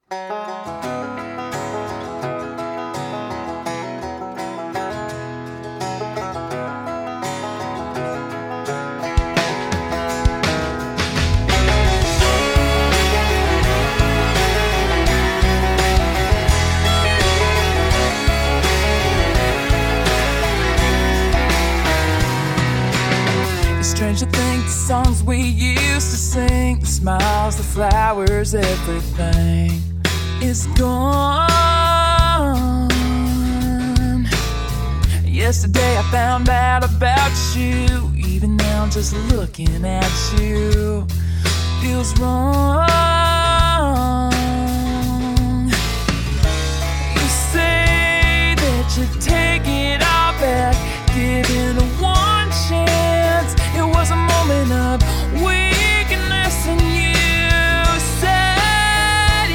Strange to think the songs we used to sing, the smiles, the flowers, everything is gone. Yesterday I found out about you. Even now just looking at you feels wrong. You say that you take it all back, giving one chance. It was a moment of weakness and you said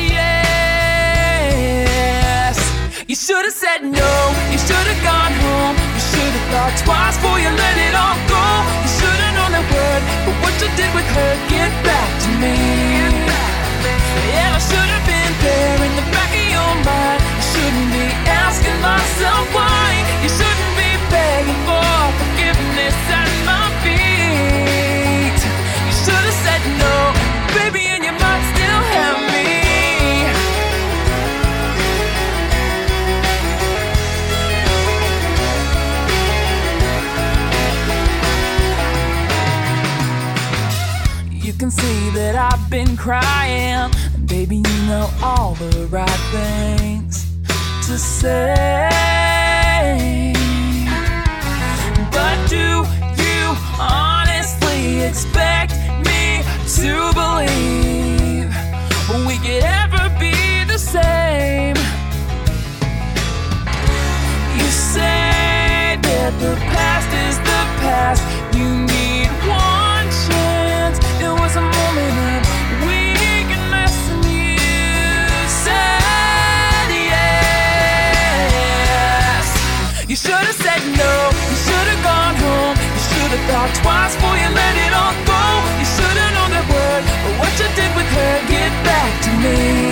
yes. You should have said no, you should have gone home. You should have thought twice before you let it all go. You should have known that word, but what you did with her, get back to me. Yeah, I should have been there in the back of your mind. You shouldn't be asking myself why. You shouldn't be begging for forgiveness at my feet. You should have said no, baby, and you might still have me. You can see that I've been crying, and baby, you know all the right things to say. But do you honestly expect me to believe we could ever be the same? You say that the past is the past. You need one chance. It was a moment of weakness and you said yes. You should have said no, you should have gone home. You should have thought twice before you let it all go. You should have known that word, but what you did with her, get back to me.